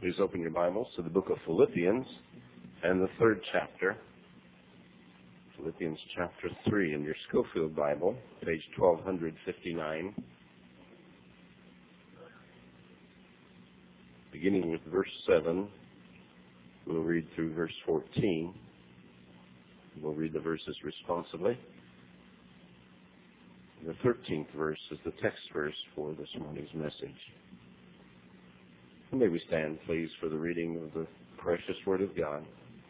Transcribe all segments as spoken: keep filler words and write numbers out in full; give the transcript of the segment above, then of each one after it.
Please open your Bibles to the book of Philippians and the third chapter. Philippians chapter three in your Schofield Bible, page twelve fifty-nine. Beginning with verse seven, we'll read through verse fourteen. We'll read the verses responsibly. The thirteenth verse is the text verse for this morning's message. May we stand, please, for the reading of the precious Word of God.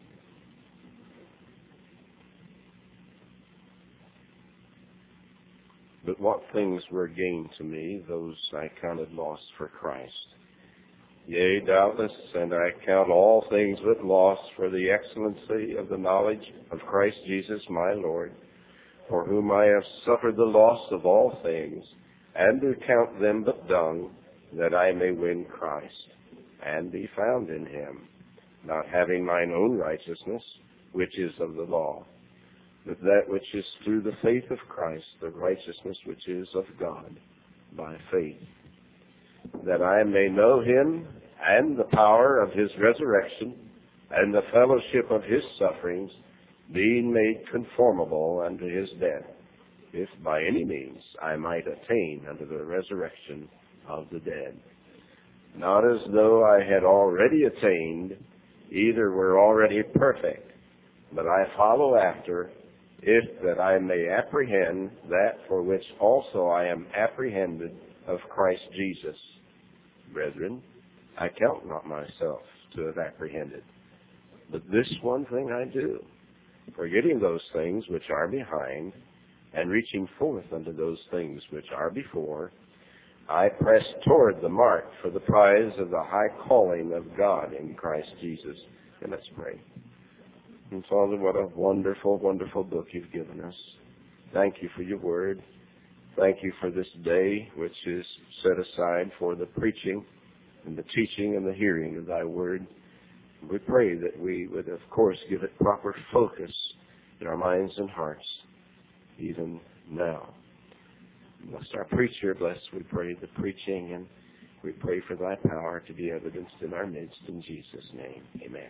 But what things were gain to me, those I counted loss for Christ. Yea, doubtless, and I count all things but loss for the excellency of the knowledge of Christ Jesus my Lord, for whom I have suffered the loss of all things, and do count them but dung, that I may win Christ, and be found in him, not having mine own righteousness, which is of the law, but that which is through the faith of Christ, the righteousness which is of God, by faith, that I may know him, and the power of his resurrection, and the fellowship of his sufferings, being made conformable unto his death, if by any means I might attain unto the resurrection of the dead. Not as though I had already attained, either were already perfect, but I follow after, if that I may apprehend that for which also I am apprehended of Christ Jesus. Brethren, I count not myself to have apprehended, but this one thing I do, forgetting those things which are behind, and reaching forth unto those things which are before, I press toward the mark for the prize of the high calling of God in Christ Jesus. And let's pray. And Father, what a wonderful, wonderful book you've given us. Thank you for your word. Thank you for this day which is set aside for the preaching and the teaching and the hearing of thy word. We pray that we would, of course, give it proper focus in our minds and hearts, even now. Bless our preacher, bless, we pray, the preaching, and we pray for thy power to be evidenced in our midst. In Jesus' name, amen.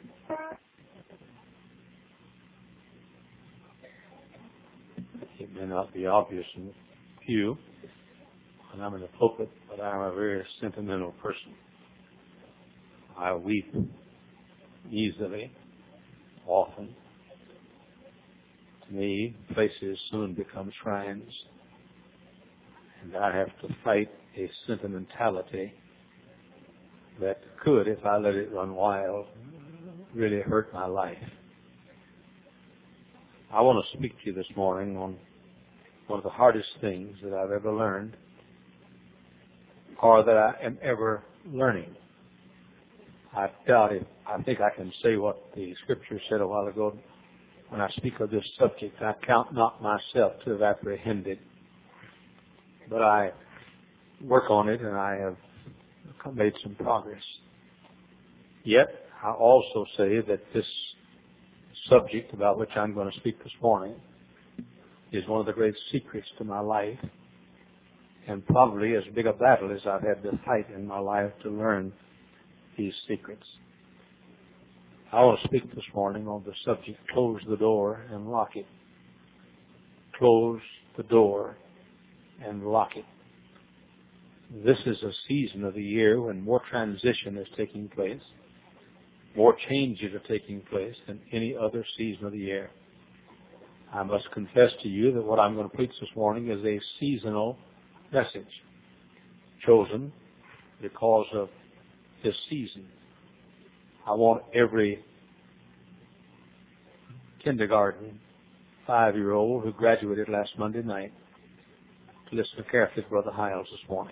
It may not be obvious in few when I'm in the pulpit, but I'm a very sentimental person. I weep easily, often. To me, places soon become shrines, and I have to fight a sentimentality that could, if I let it run wild, really hurt my life. I want to speak to you this morning on one of the hardest things that I've ever learned, or that I am ever learning. I doubt it. I think I can say what the scripture said a while ago. When I speak of this subject, I count not myself to have apprehended, but I work on it, and I have made some progress. Yet, I also say that this subject about which I'm going to speak this morning is one of the great secrets to my life, and probably as big a battle as I've had to fight in my life to learn these secrets. I want to speak this morning on the subject, close the door and lock it. Close the door and lock it. This is a season of the year when more transition is taking place, more changes are taking place than any other season of the year. I must confess to you that what I'm going to preach this morning is a seasonal message, chosen because of this season. I want every kindergarten five-year-old who graduated last Monday night to listen carefully to Brother Hiles this morning.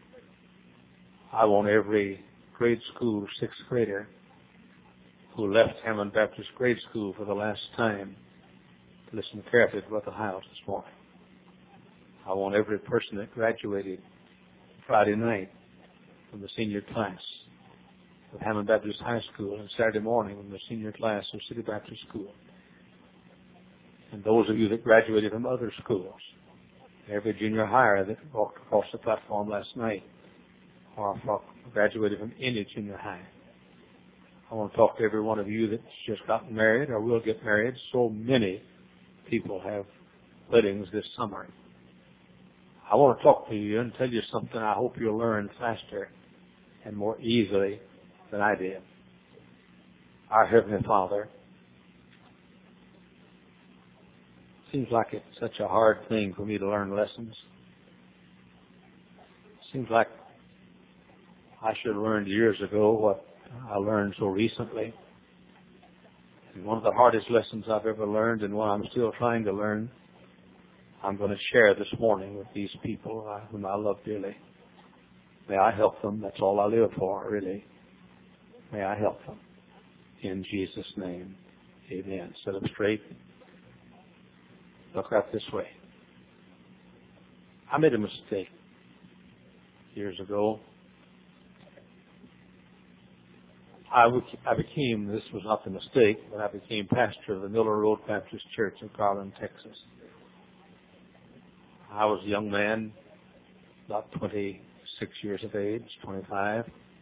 I want every grade school sixth grader who left Hammond Baptist Grade School for the last time to listen carefully to Brother Hiles this morning. I want every person that graduated Friday night from the senior class of Hammond Baptist High School and Saturday morning from the senior class of City Baptist School. And those of you that graduated from other schools, every junior higher that walked across the platform last night, or graduated from any junior high, I want to talk to every one of you that's just gotten married or will get married. So many people have weddings this summer. I want to talk to you and tell you something I hope you'll learn faster and more easily than I did. Our Heavenly Father, seems like it's such a hard thing for me to learn lessons. Seems like I should have learned years ago what I learned so recently. And one of the hardest lessons I've ever learned, and one I'm still trying to learn, I'm going to share this morning with these people uh, whom I love dearly. May I help them. That's all I live for, really. May I help them. In Jesus' name, amen. Sit up straight. Look out this way. I made a mistake years ago. I, I became, this was not the mistake, but I became pastor of the Miller Road Baptist Church in Garland, Texas. I was a young man, about twenty-six years of age, twenty-five.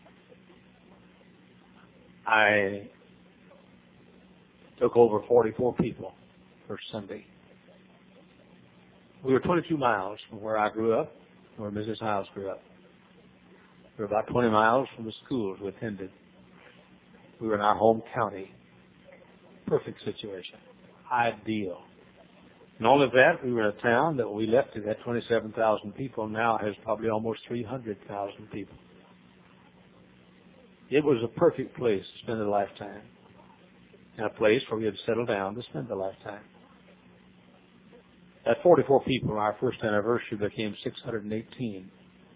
I took over forty-four people first Sunday. We were twenty-two miles from where I grew up, where Missus Hiles grew up. We were about twenty miles from the schools we attended. We were in our home county. Perfect situation. Ideal. And all of that, we were in a town that we left, it had twenty-seven thousand people, now has probably almost three hundred thousand people. It was a perfect place to spend a lifetime. And a place where we had settled down to spend a lifetime. At forty-four people, our first anniversary became six hundred eighteen.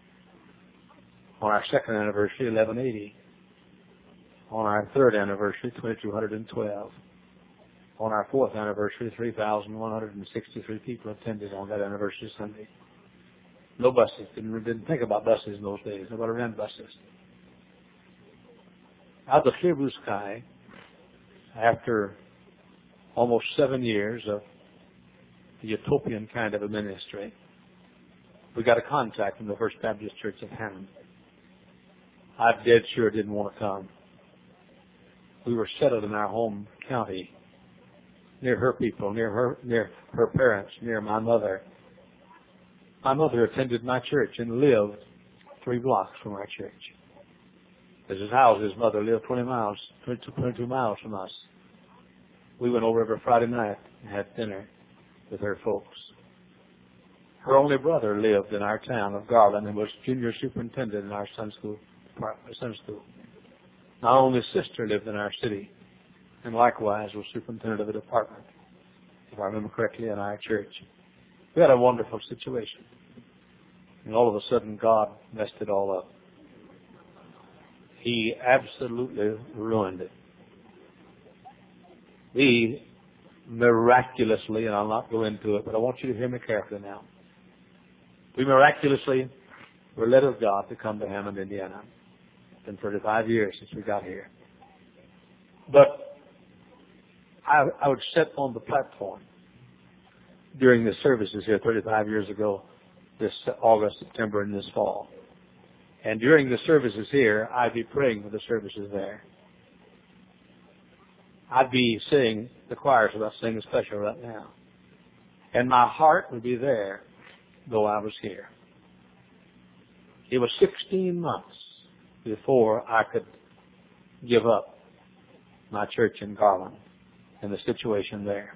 On our second anniversary, eleven eighty. On our third anniversary, twenty-two twelve. On our fourth anniversary, three thousand one hundred sixty-three people attended on that anniversary Sunday. No buses. Didn't, didn't think about buses in those days. Nobody ran buses. Out of the clear blue sky, after almost seven years of the utopian kind of a ministry, we got a contact from the First Baptist Church of Hammond. I dead sure didn't want to come. We were settled in our home county, near her people, near her, near her parents, near my mother. My mother attended my church and lived three blocks from our church. Missus House's mother lived twenty miles, twenty-two miles from us. We went over every Friday night and had dinner with her folks. Her only brother lived in our town of Garland and was junior superintendent in our Sunday school department, Sunday school. My only sister lived in our city and likewise was superintendent of a department, if I remember correctly, in our church. We had a wonderful situation. And all of a sudden God messed it all up. He absolutely ruined it. We miraculously, and I'll not go into it, but I want you to hear me carefully now. We miraculously were led of God to come to Hammond, Indiana. It's been thirty-five years since we got here. But I, I would sit on the platform during the services here thirty-five years ago, this August, September, and this fall. And during the services here, I'd be praying for the services there. I'd be singing, the choir's about to sing a special right now. And my heart would be there, though I was here. It was sixteen months before I could give up my church in Garland and the situation there.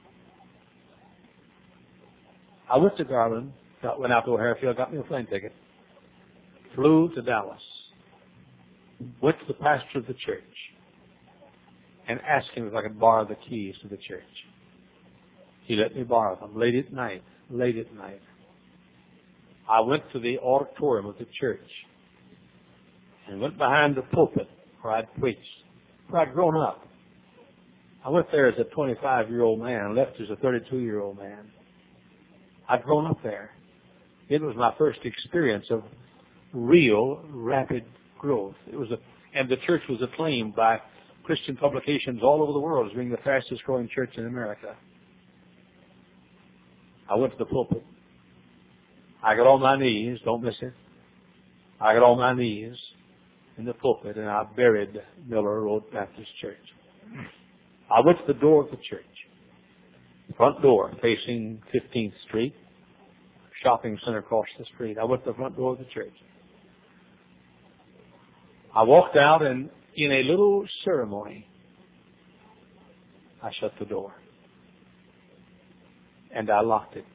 I went to Garland, got, went out to O'Hare Field, got me a plane ticket, flew to Dallas, went to the pastor of the church, and asked him if I could borrow the keys to the church. He let me borrow them late at night, late at night. I went to the auditorium of the church and went behind the pulpit where I'd preached, where I'd grown up. I went there as a twenty-five-year-old man, left as a thirty-two-year-old man. I'd grown up there. It was my first experience of real rapid growth. It was a, and the church was acclaimed by Christian publications all over the world as being the fastest growing church in America. I went to the pulpit. I got on my knees, don't miss it. I got on my knees in the pulpit, and I buried Miller Road Baptist Church. I went to the door of the church, front door facing fifteenth Street, shopping center across the street. I went to the front door of the church. I walked out, and in a little ceremony, I shut the door. And I locked it.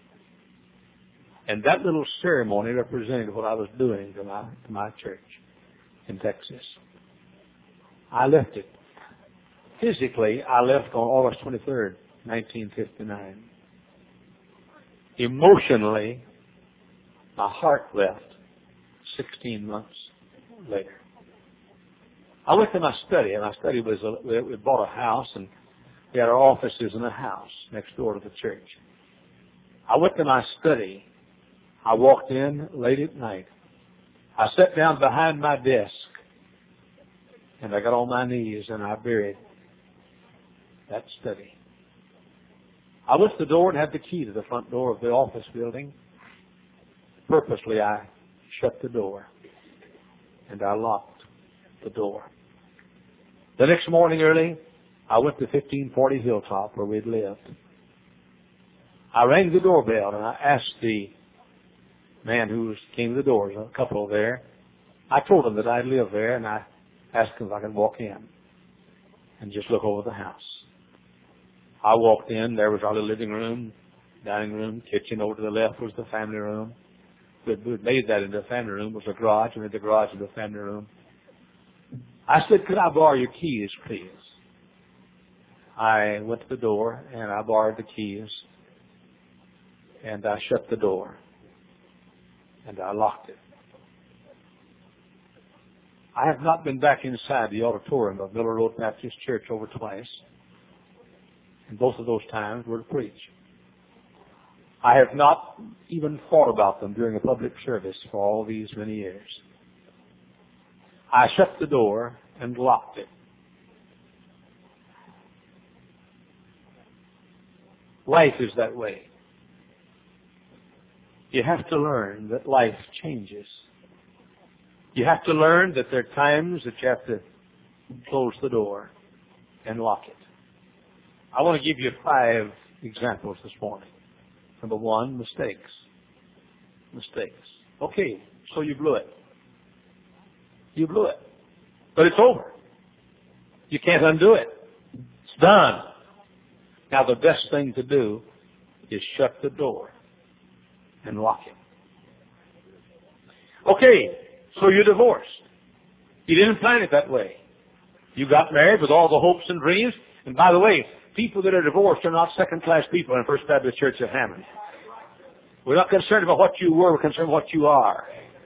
And that little ceremony represented what I was doing to my, to my church in Texas. I left it. Physically, I left on August twenty-third, nineteen fifty-nine. Emotionally, my heart left sixteen months later. I went to my study, and my study was, a, we bought a house, and we had our offices in a house next door to the church. I went to my study. I walked in late at night. I sat down behind my desk, and I got on my knees, and I buried that study. I went to the door and had the key to the front door of the office building. Purposely, I shut the door, and I locked the door. The next morning early, I went to fifteen forty Hilltop where we'd lived. I rang the doorbell, and I asked the man who came to the door, a couple there. I told him that I lived there, and I asked him if I could walk in and just look over the house. I walked in. There was our little living room, dining room, kitchen. Over to the left was the family room. We had made that into a family room. It was a garage. We made the garage into a family room. I said, could I borrow your keys, please? I went to the door, and I borrowed the keys, and I shut the door, and I locked it. I have not been back inside the auditorium of Miller Road Baptist Church over twice, and both of those times were to preach. I have not even thought about them during a public service for all these many years. I shut the door and locked it. Life is that way. You have to learn that life changes. You have to learn that there are times that you have to close the door and lock it. I want to give you five examples this morning. Number one, mistakes. Mistakes. Okay, so you blew it. You blew it. But it's over. You can't undo it. It's done. Now the best thing to do is shut the door and lock it. Okay, so you're divorced. You didn't plan it that way. You got married with all the hopes and dreams. And by the way, people that are divorced are not second-class people in First Baptist Church of Hammond. We're not concerned about what you were. We're concerned about what you are.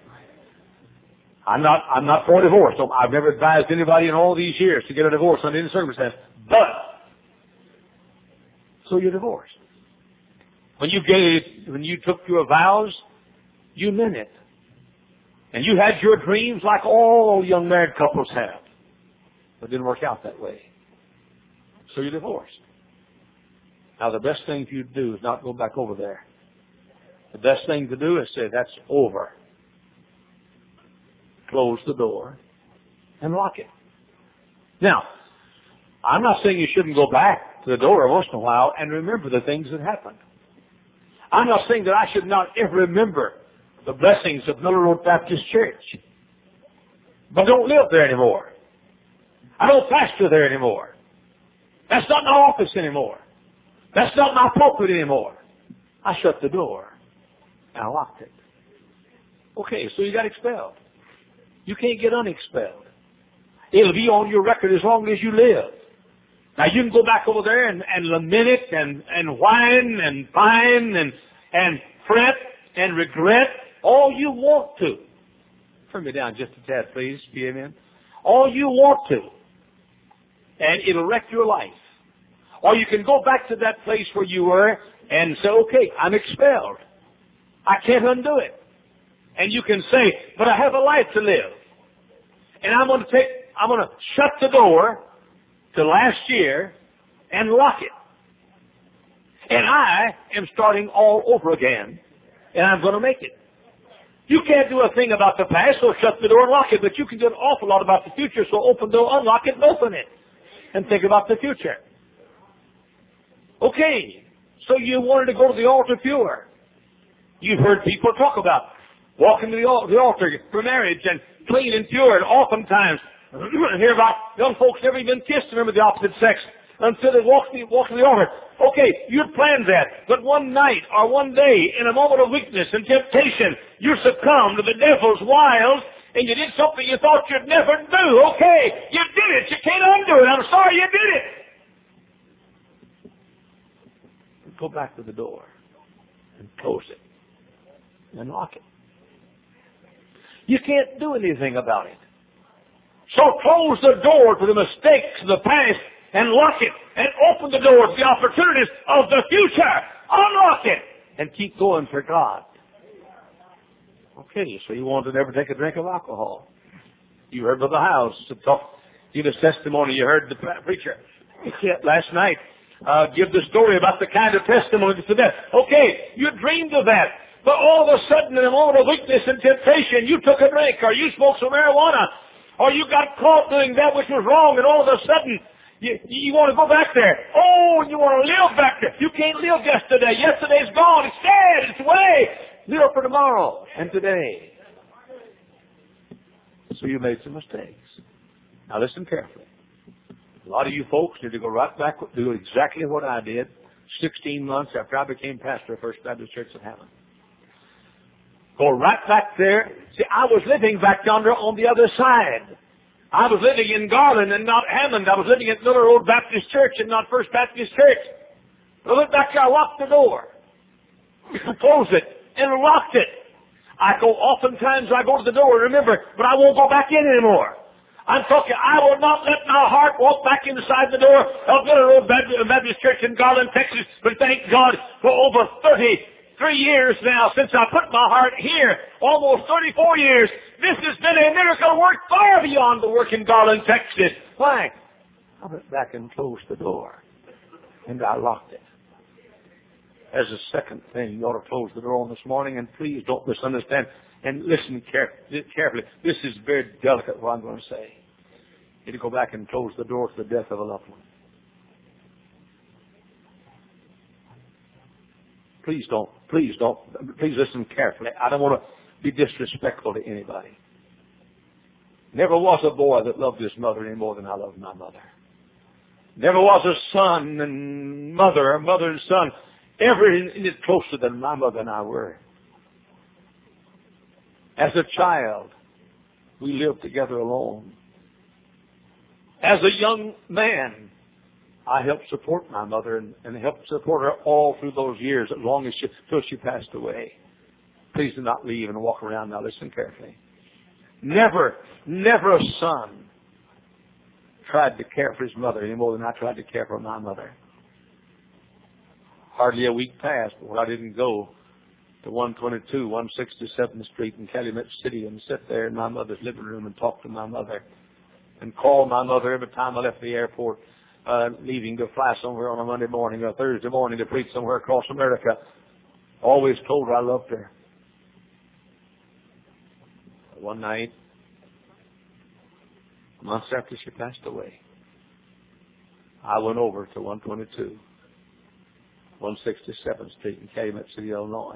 I'm not, I'm not for divorce. So I've never advised anybody in all these years to get a divorce under any circumstance. But, so you're divorced. When you gave, when you took your vows, you meant it. And you had your dreams like all young married couples have. But it didn't work out that way. So you're divorced. Now the best thing for you to do is not go back over there. The best thing to do is say, that's over. Close the door and lock it. Now, I'm not saying you shouldn't go back to the door once in a while and remember the things that happened. I'm not saying that I should not ever remember the blessings of Miller Road Baptist Church. But I don't live there anymore. I don't pastor there anymore. That's not my office anymore. That's not my pulpit anymore. I shut the door and I locked it. Okay, so you got expelled. You can't get unexpelled. It'll be on your record as long as you live. Now you can go back over there and, and lament it and, and whine and pine and, and fret and regret all you want to. Turn me down just a tad, please. Be amen. All you want to. And it'll wreck your life. Or you can go back to that place where you were and say, okay, I'm expelled. I can't undo it. And you can say, but I have a life to live. And I'm going to take, I'm going to shut the door to last year and lock it. And I am starting all over again. And I'm going to make it. You can't do a thing about the past, so shut the door and lock it. But you can do an awful lot about the future, so open the door, unlock it, and open it. And think about the future. Okay, so you wanted to go to the altar pure. You've heard people talk about walking to the altar for marriage and clean and pure, and oftentimes hear about young folks never even kissed a member of the opposite sex until they walk the, walk to the altar. Okay, you planned that, but one night or one day, in a moment of weakness and temptation, you succumbed to the devil's wiles, and you did something you thought you'd never do. Okay, you did it. You can't undo it. I'm sorry you did it. Go back to the door and close it and lock it. You can't do anything about it. So close the door to the mistakes of the past and lock it, and open the door to the opportunities of the future. Unlock it and keep going for God. Okay, so you want to never take a drink of alcohol. You heard of the house to talk, give a testimony. You heard the preacher last night uh, give the story about the kind of testimony to that. Okay, you dreamed of that, but all of a sudden, in a moment of weakness and temptation, you took a drink, or you smoked some marijuana, or you got caught doing that which was wrong, and all of a sudden, You, you want to go back there. Oh, you want to live back there. You can't live yesterday. Yesterday's gone. It's dead. It's away. Live for tomorrow and today. So you made some mistakes. Now listen carefully. A lot of you folks need to go right back, do exactly what I did sixteen months after I became pastor of First Baptist Church of Hammond. Go right back there. See, I was living back yonder on the other side. I was living in Garland and not Hammond. I was living at Miller Road Baptist Church and not First Baptist Church. I went back there, I locked the door, closed it, and locked it. I go, oftentimes I go to the door and remember, but I won't go back in anymore. I'm talking, I will not let my heart walk back inside the door of Miller Road Baptist Church in Garland, Texas. But thank God for over thirty-three years now since I put my heart here, almost thirty-four years. This has been a miracle work far beyond the work in Garland, Texas. Why? I went back and closed the door, and I locked it. As a second thing, you ought to close the door on this morning, and please don't misunderstand, and listen care- carefully. This is very delicate, what I'm going to say. You need to go back and close the door to the death of a loved one. Please don't, please don't, please listen carefully. I don't want to be disrespectful to anybody. Never was a boy that loved his mother any more than I loved my mother. Never was a son and mother, or mother and son, ever in it closer than my mother and I were. As a child, we lived together alone. As a young man, I helped support my mother and, and helped support her all through those years, as long as she, till she passed away. Please do not leave and walk around. Now listen carefully. Never, never a son tried to care for his mother any more than I tried to care for my mother. Hardly a week passed before I didn't go to one twenty-two, one sixty-seventh Street in Calumet City and sit there in my mother's living room and talk to my mother and call my mother every time I left the airport, uh, leaving to fly somewhere on a Monday morning or Thursday morning to preach somewhere across America. Always told her I loved her. One night, months after she passed away, I went over to one twenty-two, one sixty-seventh Street in Calumet City, Illinois.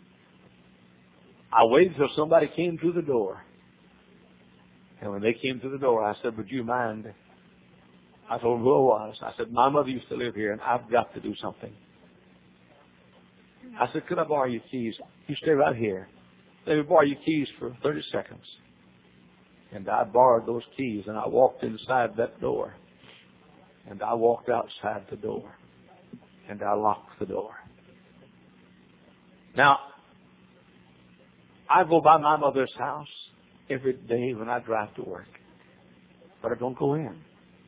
I waited till somebody came through the door. And when they came through the door, I said, would you mind? I told them who I was. I said, my mother used to live here, and I've got to do something. I said, could I borrow your keys? You stay right here. Let me borrow your keys for thirty seconds. And I borrowed those keys, and I walked inside that door. And I walked outside the door. And I locked the door. Now, I go by my mother's house every day when I drive to work. But I don't go in.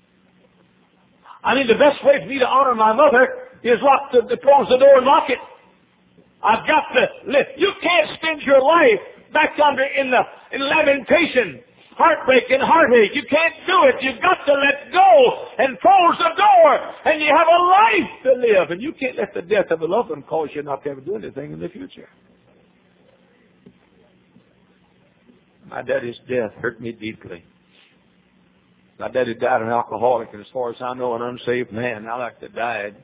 I mean, the best way for me to honor my mother is lock the, to close the door and lock it. I've got to live. You can't spend your life back under in the in lamentation, heartbreak, and heartache. You can't do it. You've got to let go and close the door, and you have a life to live. And you can't let the death of a loved one cause you not to ever do anything in the future. My daddy's death hurt me deeply. My daddy died an alcoholic, and as far as I know, an unsaved man. I like to died,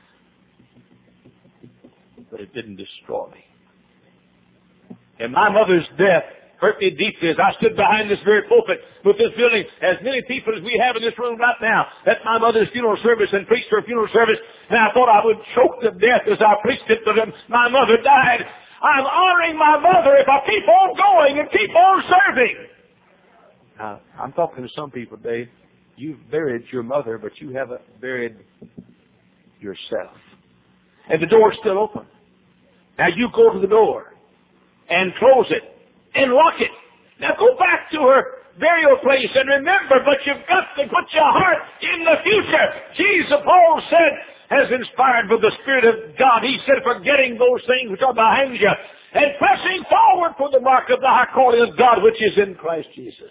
but it didn't destroy me. And my mother's death hurt me deeply as I stood behind this very pulpit with this building, as many people as we have in this room right now, at my mother's funeral service and preached her funeral service, and I thought I would choke to death as I preached it, but my mother died. I'm honoring my mother if I keep on going and keep on serving. Now, I'm talking to some people today. You've buried your mother, but you haven't buried yourself. And the door's still open. Now you go to the door and close it and lock it. Now go back to her burial place and remember, but you've got to put your heart in the future. Jesus, Paul said, has inspired by the Spirit of God. He said, forgetting those things which are behind you and pressing forward for the mark of the high calling of God which is in Christ Jesus.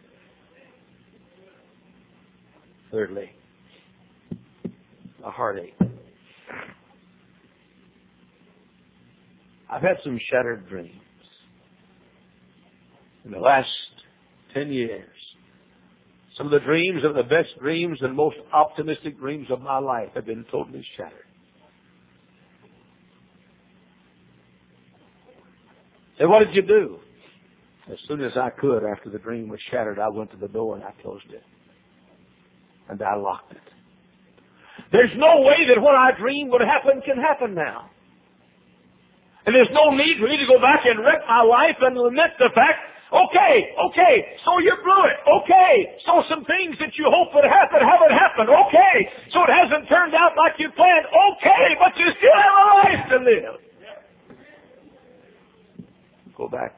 Thirdly, a heartache. I've had some shattered dreams. In the last ten years, some of the dreams of the best dreams and most optimistic dreams of my life have been totally shattered. And what did you do? As soon as I could, after the dream was shattered, I went to the door and I closed it. And I locked it. There's no way that what I dreamed would happen can happen now. And there's no need for me to go back and wreck my life and lament the fact, okay, okay, so you blew it. Okay, so some things that you hope would happen haven't happened. Okay, so it hasn't turned out like you planned. Okay, but you still have a life to live. Go back.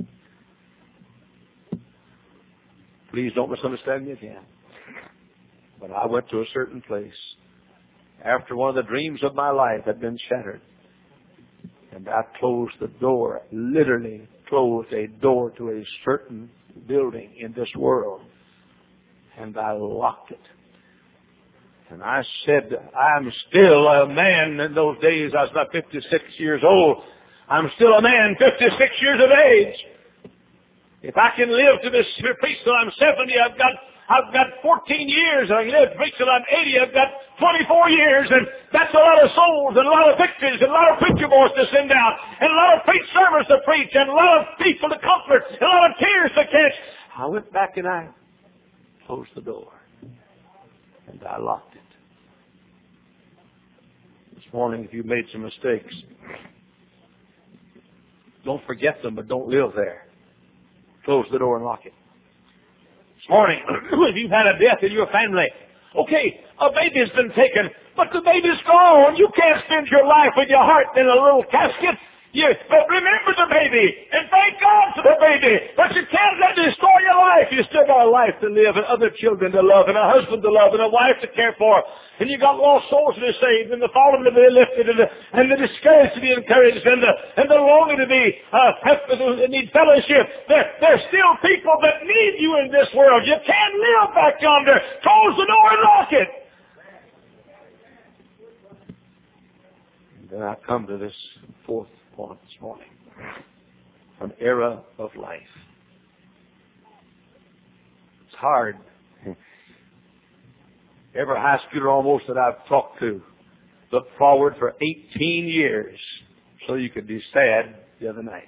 Please don't misunderstand me again. But I went to a certain place after one of the dreams of my life had been shattered. And I closed the door, literally closed a door to a certain building in this world. And I locked it. And I said, I'm still a man. In those days, I was about fifty-six years old. I'm still a man, fifty-six years of age. If I can live to this preach till I'm seventy, I've got I've got fourteen years. I can live to preach till I'm eighty. I've got twenty-four years, and that's a lot of souls and a lot of victories and a lot of preacher boys to send out and a lot of preach sermons to preach and a lot of people to comfort and a lot of tears to catch. I went back and I closed the door and I locked it. This morning, if you made some mistakes, don't forget them, but don't live there. Close the door and lock it. This morning, if you've had a death in your family, okay, a baby's been taken, but the baby's gone. You can't spend your life with your heart in a little casket. You, but remember the baby, and thank God for the baby. But you can't let it destroy your life. You still got a life to live, and other children to love, and a husband to love, and a wife to care for. And you got lost souls to be saved, and the fallen to be lifted, and the, and the discouraged to be encouraged, and the, and the longing to be, uh, have, to need fellowship. There, there's still people that need you in this world. You can't live back yonder. Close the door and lock it. And then I come to this fourth point this morning. An era of life. It's hard. Every high schooler almost that I've talked to looked forward for eighteen years so you could be sad the other night.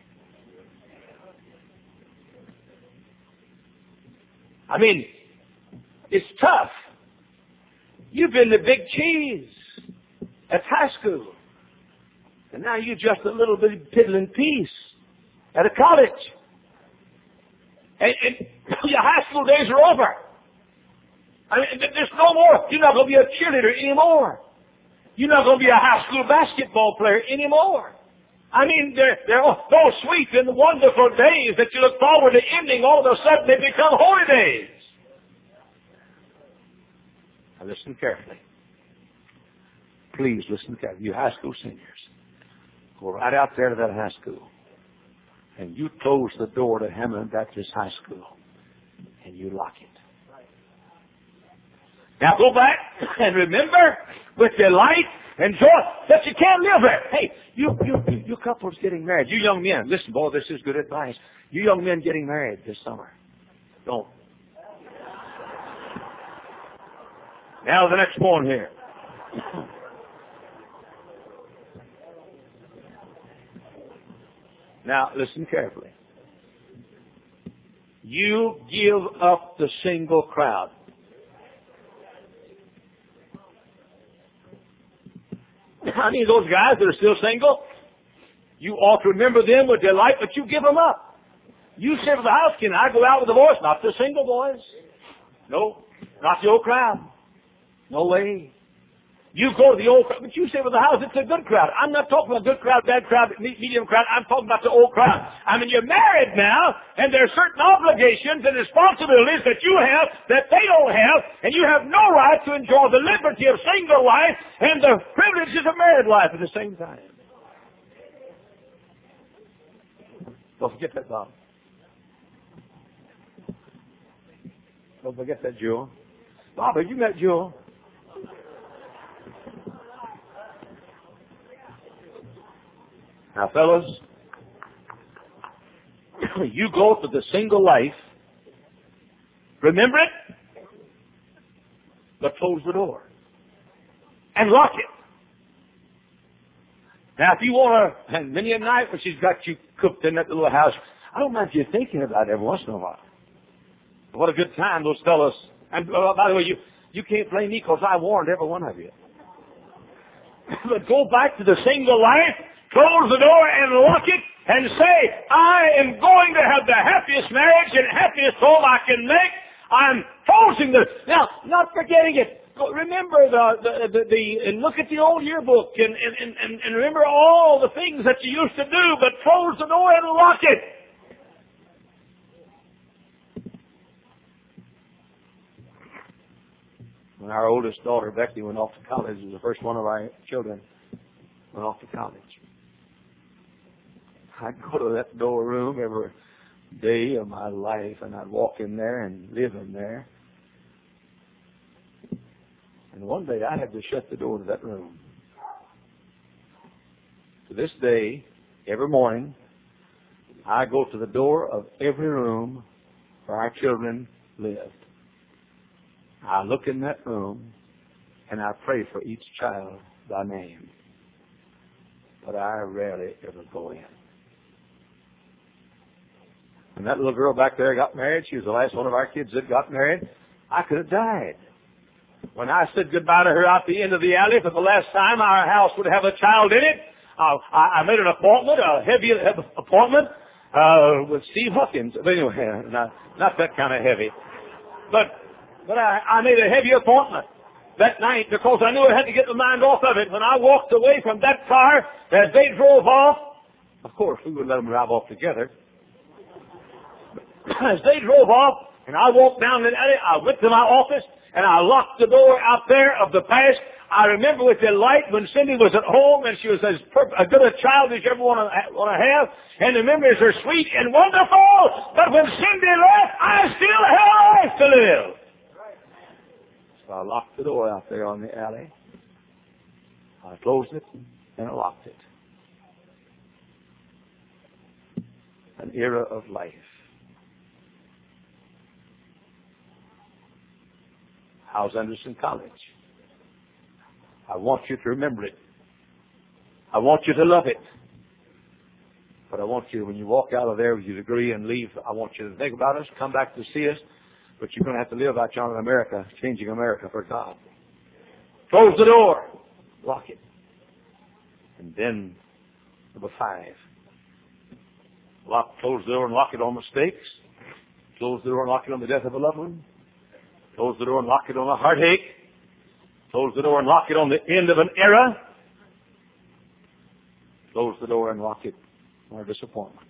I mean, it's tough. You've been the big cheese at high school. And now you're just a little bit piddling piece at a college. And, and your high school days are over. I mean, there's no more. You're not going to be a cheerleader anymore. You're not going to be a high school basketball player anymore. I mean, they're, they're those sweet and wonderful days that you look forward to ending, all of a sudden they become holy days. Now listen carefully. Please listen carefully. You high school seniors. Go right out there to that high school. And you close the door to Hamilton Baptist High School. And you lock it. Now go back and remember with delight and joy that you can't live there. Hey, you, you, you, you couples getting married. You young men, listen, boy, this is good advice. You young men getting married this summer. Don't. Now the next one here. Now listen carefully. You give up the single crowd. I mean, those guys that are still single, you ought to remember them with delight, but you give them up. You say to the house, can I go out with the boys? Not the single boys. No, not the old crowd. No way. You go to the old crowd, but you say with the house, it's a good crowd. I'm not talking about good crowd, bad crowd, medium crowd. I'm talking about the old crowd. I mean, you're married now, and there are certain obligations and responsibilities that you have that they don't have, and you have no right to enjoy the liberty of single life and the privileges of married life at the same time. Don't forget that, Bob. Don't forget that, Jewel. Bob, have you met Jewel? Now, fellas, you go to the single life. Remember it, but close the door and lock it. Now, if you want to, and many a night when she's got you cooked in that little house, I don't mind you thinking about it every once in a while. What a good time those fellas. And uh, by the way, you you can't blame me because I warned every one of you. But go back to the single life. Close the door and lock it and say, I am going to have the happiest marriage and happiest home I can make. I'm closing the... Now, not forgetting it. Remember the, the, the, the and look at the old yearbook and, and, and, and remember all the things that you used to do, but close the door and lock it. When our oldest daughter, Becky, went off to college, it was the first one of our children went off to college. I'd go to that door room every day of my life, and I'd walk in there and live in there. And one day I had to shut the door to that room. To this day, every morning, I go to the door of every room where our children lived. I look in that room, and I pray for each child by name. But I rarely ever go in. When that little girl back there got married, she was the last one of our kids that got married, I could have died. When I said goodbye to her out the end of the alley for the last time our house would have a child in it, uh, I, I made an appointment, a heavy appointment, uh, with Steve Huckins. But anyway, not, not that kind of heavy. But, but I, I made a heavy appointment that night because I knew I had to get my mind off of it. When I walked away from that car, as they drove off, of course, we would let them drive off together. As they drove off, and I walked down the alley, I went to my office, and I locked the door out there of the past. I remember with delight when Cindy was at home, and she was as per- a good a child as you ever want to want to have, and the memories are sweet and wonderful. But when Cindy left, I still had a life to live. So I locked the door out there on the alley. I closed it, and I locked it. An era of life. How's Anderson College? I want you to remember it. I want you to love it. But I want you, when you walk out of there with your degree and leave, I want you to think about us, come back to see us, but you're going to have to live out here in America, changing America for God. Close the door. Lock it. And then, number five. Lock, close the door and lock it on mistakes. Close the door and lock it on the death of a loved one. Close the door and lock it on a heartache. Close the door and lock it on the end of an era. Close the door and lock it on a disappointment.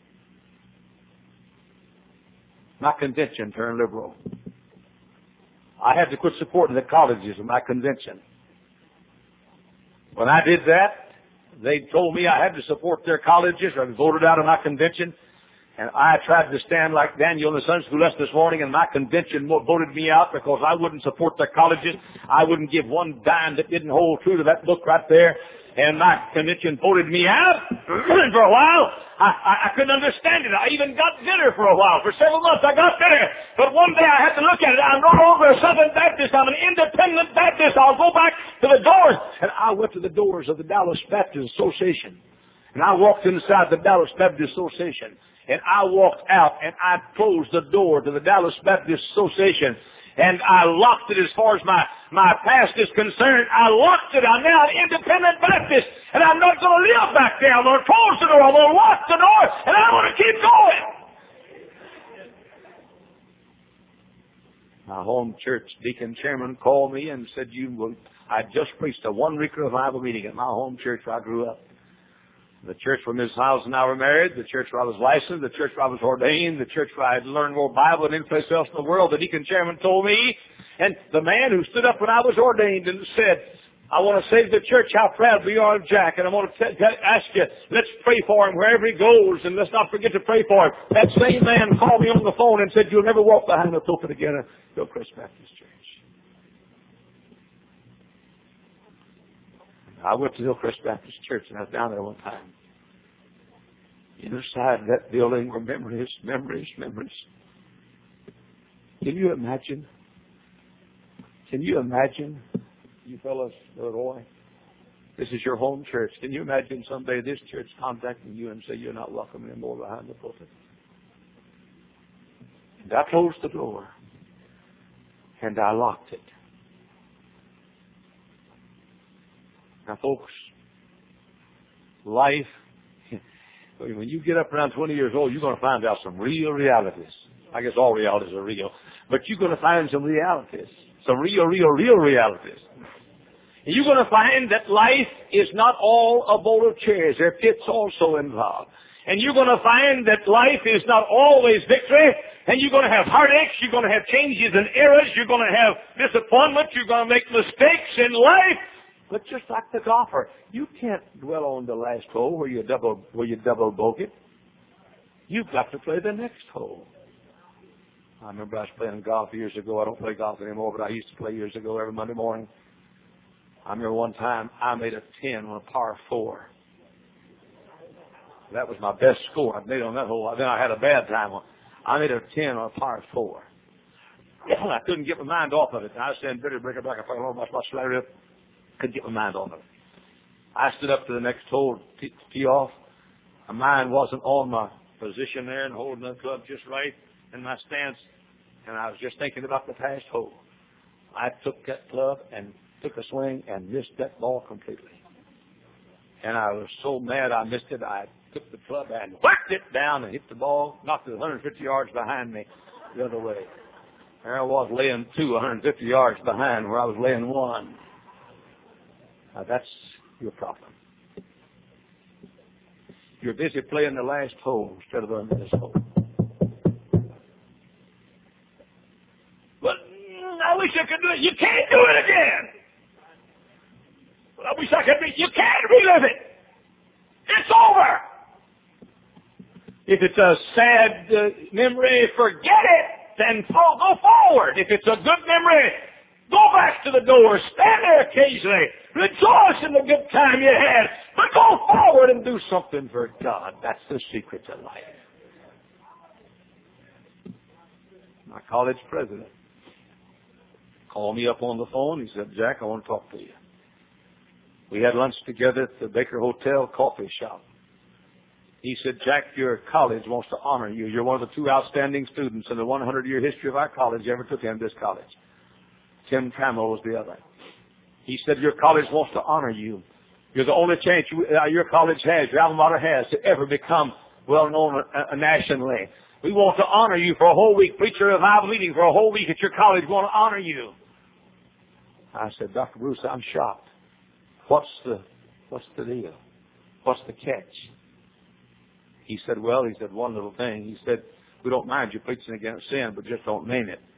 My convention turned liberal. I had to quit supporting the colleges in my convention. When I did that, they told me I had to support their colleges, or I voted out of my convention. And I tried to stand like Daniel in the Sunday school lesson this morning, and my convention voted me out because I wouldn't support their colleges. I wouldn't give one dime that didn't hold true to that book right there. And my convention voted me out. And for a while, I, I, I couldn't understand it. I even got bitter for a while. For several months, I got bitter. But one day I had to look at it. I'm no longer a Southern Baptist. I'm an independent Baptist. I'll go back to the doors. And I went to the doors of the Dallas Baptist Association. And I walked inside the Dallas Baptist Association. And I walked out and I closed the door to the Dallas Baptist Association. And I locked it as far as my, my past is concerned. I locked it. I'm now an independent Baptist. And I'm not going to live back there. I'm going to close the door. I'm going to lock the door. And I'm going to keep going. My home church deacon chairman called me and said, "You will." I just preached a one-week revival meeting at my home church where I grew up. The church where Miz Howes and I were married, the church where I was licensed, the church where I was ordained, the church where I had learned more Bible than any place else in the world. The deacon chairman told me, and the man who stood up when I was ordained and said, "I want to say to the church how proud we are of Jack, and I want to t- t- ask you, let's pray for him wherever he goes, and let's not forget to pray for him." That same man called me on the phone and said, "You'll never walk behind the pulpit again at Hillcrest Baptist Church." I went to Hillcrest Baptist Church, and I was down there one time. Inside that building were memories, memories, memories. Can you imagine? Can you imagine, you fellas, Illinois? This is your home church. Can you imagine someday this church contacting you and say you're not welcome anymore behind the pulpit? And I closed the door, and I locked it. Now, folks, life, when you get up around twenty years old, you're going to find out some real realities. I guess all realities are real. But you're going to find some realities. Some real, real, real realities. And you're going to find that life is not all a bowl of cherries. There are pits also involved. And you're going to find that life is not always victory. And you're going to have heartaches. You're going to have changes and errors. You're going to have disappointment. You're going to make mistakes in life. But just like the golfer, you can't dwell on the last hole where you double where you double bogey it. You've got to play the next hole. I remember I was playing golf years ago. I don't play golf anymore, but I used to play years ago every Monday morning. I remember one time I made a ten on a par four. That was my best score I made on that hole. Then I had a bad time on. I made a ten on a par four. I couldn't get my mind off of it. I was saying, "Better break it back. I probably lost my slider." Couldn't get my mind on it. I stood up to the next hole to tee off. My mind wasn't on my position there and holding the club just right in my stance, and I was just thinking about the past hole. I took that club and took a swing and missed that ball completely. And I was so mad I missed it, I took the club and whacked it down and hit the ball, knocked it one hundred fifty yards behind me the other way. There I was laying two, one hundred fifty yards behind where I was laying one. Now, that's your problem. You're busy playing the last hole instead of learning this hole. But I wish I could do it. You can't do it again. Well, I wish I could be. You can't relive it. It's over. If it's a sad uh, memory, forget it. Then go forward. If it's a good memory, go back to the door. Stand there occasionally. Rejoice in the good time you had. But go forward and do something for God. That's the secret to life. My college president called me up on the phone. He said, "Jack, I want to talk to you." We had lunch together at the Baker Hotel coffee shop. He said, "Jack, your college wants to honor you. You're one of the two outstanding students in the one hundred year history of our college ever took in this college. Tim Trammell was the other." He said, "Your college wants to honor you. You're the only chance you, uh, your college has, your alma mater has, to ever become well-known uh, nationally. We want to honor you for a whole week. Preach a revival meeting for a whole week at your college. We want to honor you." I said, "Doctor Bruce, I'm shocked. What's the, what's the deal? What's the catch?" He said, "Well," he said, "one little thing." He said, "We don't mind you preaching against sin, but just don't name it."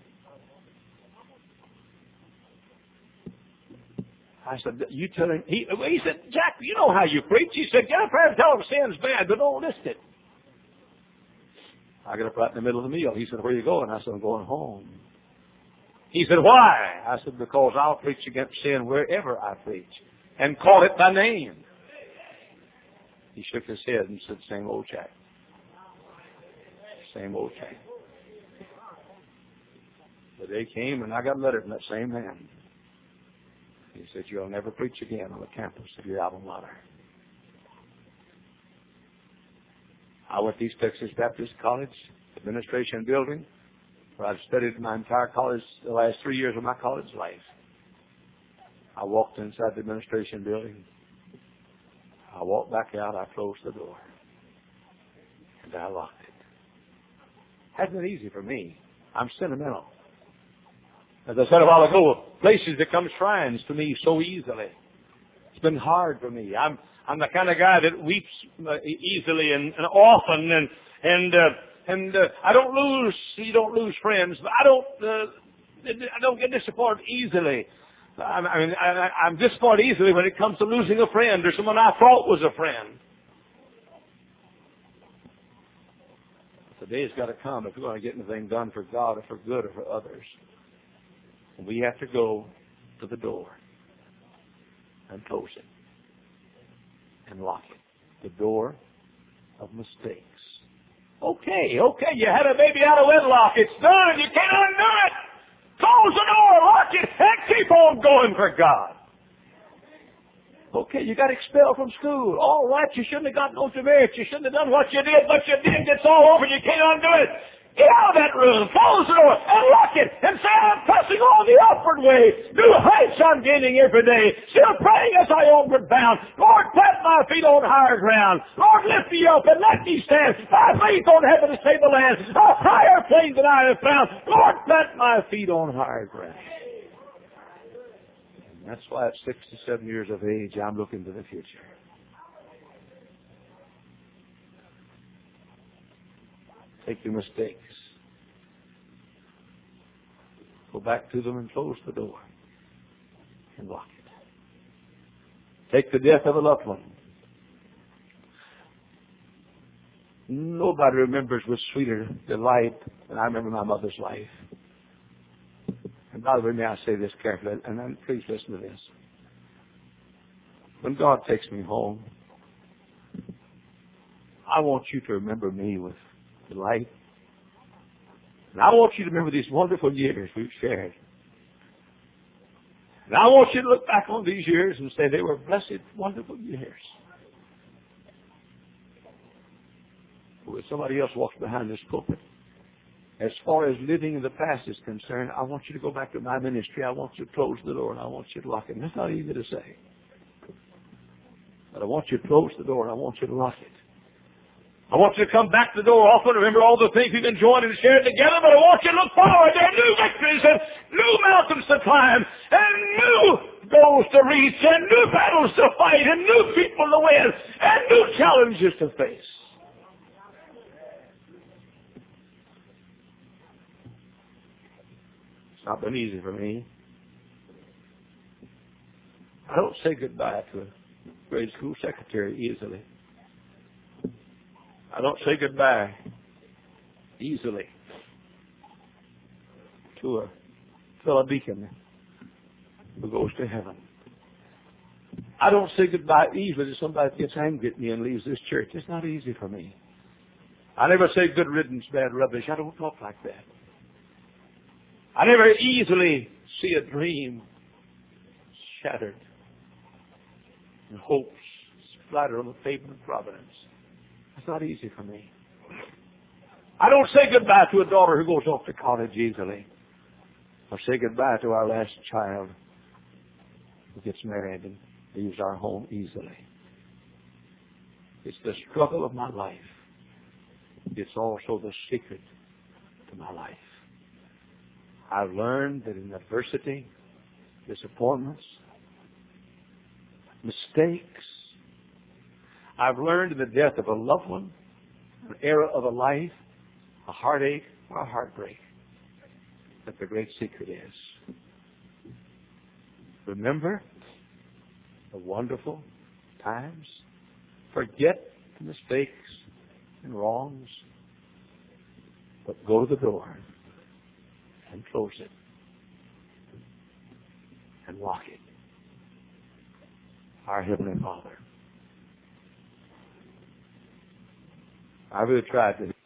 I said, "You telling?" He, he said, "Jack, you know how you preach." He said, "Get up there and tell them sin's bad, but don't list it." I got up right in the middle of the meal. He said, where are you going? I said, I'm going home. He said, why? I said, because I'll preach against sin wherever I preach and call it by name. He shook his head and said, same old chap. Same old chap. The day came and I got a letter from that same man. He said, you'll never preach again on the campus of your alma mater. I went to East Texas Baptist College, administration building, where I've studied my entire college, the last three years of my college life. I walked inside the administration building. I walked back out. I closed the door. And I locked it. Hasn't been easy for me. I'm sentimental. As I said a while ago, places become shrines to me so easily. It's been hard for me. I'm I'm the kind of guy that weeps uh, easily and, and often, and and uh, and uh, I don't lose. You don't lose friends, but I don't. Uh, I don't get disappointed easily. I, I mean, I, I'm disappointed easily when it comes to losing a friend or someone I thought was a friend. The day's got to come if we're going to get anything done for God or for good or for others. We have to go to the door and close it and lock it. The door of mistakes. Okay, okay, you had a baby out of wedlock. It's done. You can't undo it. Close the door, lock it, and keep on going for God. Okay, you got expelled from school. All right, you shouldn't have gotten no demerit. You shouldn't have done what you did, but you did. It's all over. You can't undo it. Get out of that room, close the door, and lock it, and say, I'm pressing on the upward way. New heights I'm gaining every day. Still praying as I onward bound. Lord, plant my feet on higher ground. Lord, lift me up and let me stand. My faith on heaven's stable land. A higher plane than I have found. Lord, plant my feet on higher ground. And that's why at sixty-seven years of age, I'm looking to the future. Take your mistakes. Go back to them and close the door and lock it. Take the death of a loved one. Nobody remembers with sweeter delight than I remember my mother's life. And by the way, may I say this carefully, and then please listen to this. When God takes me home, I want you to remember me with delight. And I want you to remember these wonderful years we've shared. And I want you to look back on these years and say they were blessed, wonderful years. But when somebody else walks behind this pulpit, as far as living in the past is concerned, I want you to go back to my ministry. I want you to close the door and I want you to lock it. And that's not easy to say. But I want you to close the door and I want you to lock it. I want you to come back to the door often, remember all the things we've enjoyed and shared together, but I want you to look forward. There are new victories and new mountains to climb, and new goals to reach, and new battles to fight, and new people to win, and new challenges to face. It's not been easy for me. I don't say goodbye to a grade school secretary easily. I don't say goodbye easily to a fellow deacon who goes to heaven. I don't say goodbye easily to somebody that gets angry at me and leaves this church. It's not easy for me. I never say good riddance, bad rubbish. I don't talk like that. I never easily see a dream shattered and hopes splattered on the pavement of Providence. It's not easy for me. I don't say goodbye to a daughter who goes off to college easily. Or say goodbye to our last child who gets married and leaves our home easily. It's the struggle of my life. It's also the secret to my life. I've learned that in adversity, disappointments, mistakes, I've learned in the death of a loved one, an era of a life, a heartache or a heartbreak, that the great secret is. Remember the wonderful times. Forget the mistakes and wrongs. but go to the door and close it and lock it. Our Heavenly Father, I really tried to